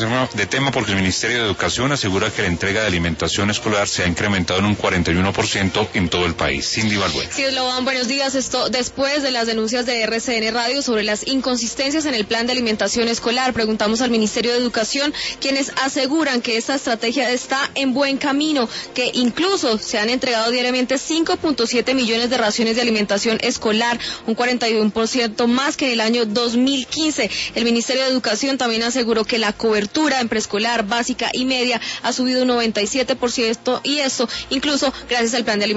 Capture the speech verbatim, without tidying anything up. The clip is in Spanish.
tema, de tema porque el Ministerio de Educación asegura que la entrega de alimentación escolar se ha incrementado en un cuarenta y uno por ciento en todo el país. Cindy Balbuena. Sí, Sloan, buenos días. Esto después de las denuncias de R C N Radio sobre las inconsistencias en el plan de alimentación escolar. Preguntamos al Ministerio de Educación, quienes aseguran que esta estrategia está en buen camino, que incluso se han entregado diariamente cinco punto siete millones de raciones de alimentación escolar, un cuarenta y uno por ciento más que en el año dos mil quince. El Ministerio de Educación también aseguró que la cobertura en preescolar, básica y media ha subido un noventa y siete por ciento, y eso incluso gracias al plan de alimentación